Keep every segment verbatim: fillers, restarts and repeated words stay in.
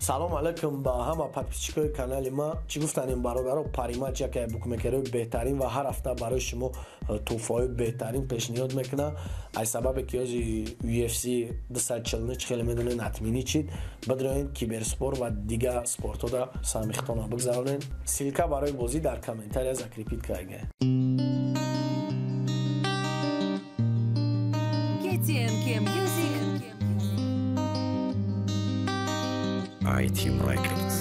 салом алайкум ба ҳама подписчикои канали ма. Чӣ гуфтанем бародаро, Париматч яке букмекерҳои беҳтарин ва ҳар ҳафта барои шумо тӯҳфаҳои беҳтарин пешниҳод мекунад. Аз сабабе ки ҳози ю эф си дуюз чил ну хеле медонед натминӣ чид, бидроед киберспорт ва дигар спортҳода самихтона бигзаронед. Силка барои бозӣ дар комментария закрепит карга. ай ти Records.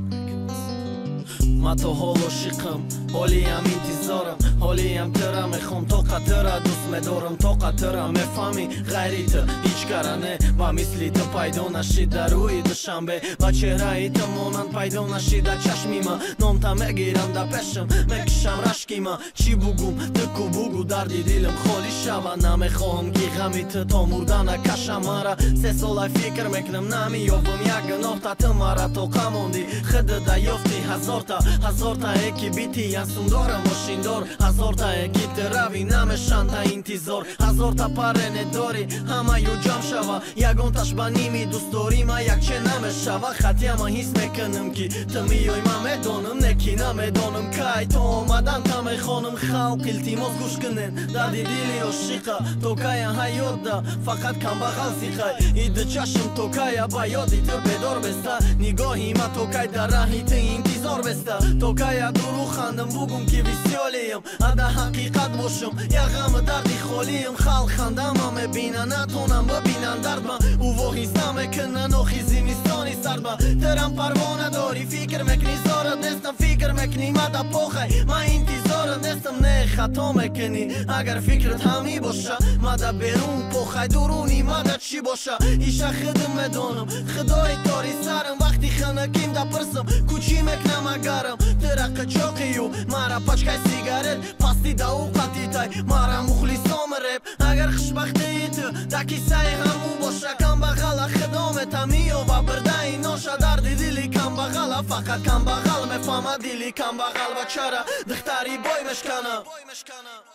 ما تو حال عاشقم، حالیم انتظارم، حالیم ترا میخوام، طاقت ترا دوست میدارم، طاقت ترا میفهمی غیری تو هیچ کارانه و مثلی تو پیدا نشید در روی دوشنبه و چهره تو مانند پیدا نشید در چشمی ما. نام تا میگیرم در پیشم میکشم رشکی ما. چی بگم دکو بگو دردی دلم خالی شود. نمیخوام که غمی تو تا مردن کشم مرا. سه سال فکر میکنم نمییابم یک نقطه تو مرا تو کماندی خود یافتی هزار تا هزار تا یکی بیتی انسون دارم ماشین دار. هزار تا یکی تروی نمیشن تا انتظار. هزار تا پرنه داری همه یو جمع شوا. یگان تاش با نیمی دوست داری ما یک چه نمیشوا. خطی ما حس میکنم که تو میای من میدانم نکی نمیدانم که تو آمدن تا میخوانم خلق التماس گوش کنن دردی دلی عاشقا تو که حیات ده فقط کم بغل زیخای ایده چشم تو که با یادی تو بدار بسته نگاهی ما تو که در راهی تو انتظار بسته تو که درو خندم بگم که ویسیالیم ادا حقیقت باشم یا غم دردی خالیم خلق خندم هم میبینن نتونم ببینن درد من او واقعی نمیکنن آخی زمستانی سرد من ترم پروانه داری فکر مکنی زارت نیستم فکر مکنی مده پاخی من انتظارت نیستم نه خطا میکنی اگر فکرت همی باشه مده بیرون پاخی درونی مده چی باشه ایشه خودم میدانم خدای داری سرم وقتی خنکیم دا پرسم کوچی میکنم اگرم ترا قچاقیو مرا پچکای سیگارت پاستی دا اوقاتی تای مرا مخلصام رب اگر خوشبختی تو دکی سعی همو باشه کم بغل خدامت همیو و بردهی ناشه دردی دلی کم بغل فقط کم بغل میفهمه دلی کم بغل و چرا دختری بای مشکنه